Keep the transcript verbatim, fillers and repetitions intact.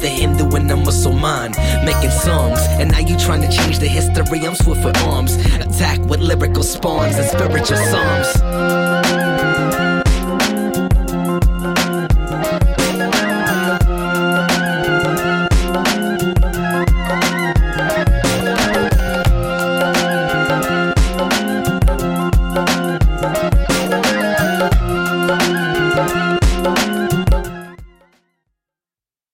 the Hindu and the Muslim, making songs. And now you trying to change the history, I'm swift with arms. Attack with lyrical spawns and spiritual psalms.